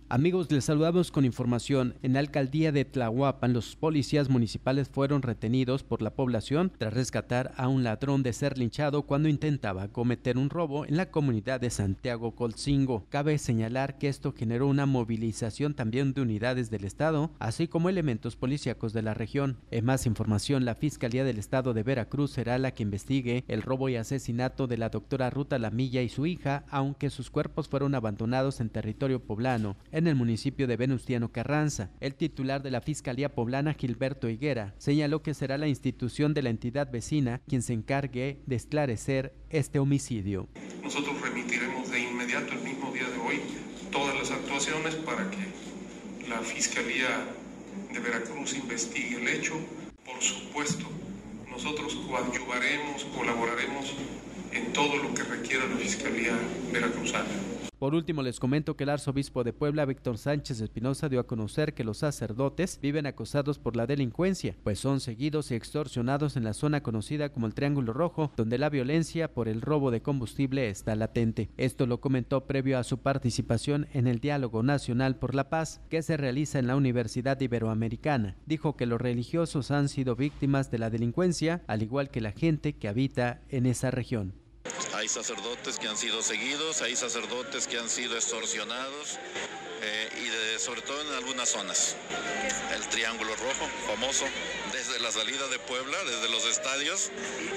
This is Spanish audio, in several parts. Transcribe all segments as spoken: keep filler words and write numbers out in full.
Amigos, les saludamos con información. En la alcaldía de Tlahuapan, los policías municipales fueron retenidos por la población tras rescatar a un ladrón de ser linchado cuando intentaba cometer un robo en la comunidad de Santiago Colcingo. Cabe señalar que esto generó una movilización también de unidades del estado, así como elementos policíacos de la región. En más información, la Fiscalía del Estado de Veracruz será la que investigue el robo y asesinato de la doctora Ruta Lamilla y su hija, aunque sus cuerpos fueron abandonados en territorio poblano, en el municipio de Venustiano Carranza. El titular de la Fiscalía Poblana, Gilberto Higuera, señaló que será la institución de la entidad vecina quien se encargue de esclarecer este homicidio. Nosotros remitiremos de inmediato, el mismo día de hoy, todas las actuaciones para que la Fiscalía de Veracruz investigue el hecho. Por supuesto, nosotros coadyuvaremos, colaboraremos en todo lo que requiera la Fiscalía veracruzana. Por último, les comento que el arzobispo de Puebla, Víctor Sánchez Espinosa, dio a conocer que los sacerdotes viven acosados por la delincuencia, pues son seguidos y extorsionados en la zona conocida como el Triángulo Rojo, donde la violencia por el robo de combustible está latente. Esto lo comentó previo a su participación en el Diálogo Nacional por la Paz, que se realiza en la Universidad Iberoamericana. Dijo que los religiosos han sido víctimas de la delincuencia, al igual que la gente que habita en esa región. Hay sacerdotes que han sido seguidos, hay sacerdotes que han sido extorsionados eh, y de, sobre todo en algunas zonas. El Triángulo Rojo, famoso, desde la salida de Puebla, desde los estadios,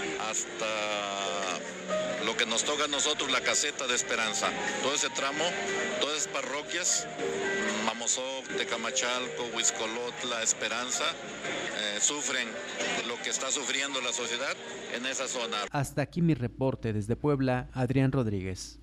hasta lo que nos toca a nosotros, la Caseta de Esperanza. Todo ese tramo, todas esas parroquias, Mamozoc, Tecamachalco, Huizcolotla, Esperanza, eh, sufren lo que está sufriendo la sociedad en esa zona. Hasta aquí mi reporte desde Puebla, Adrián Rodríguez.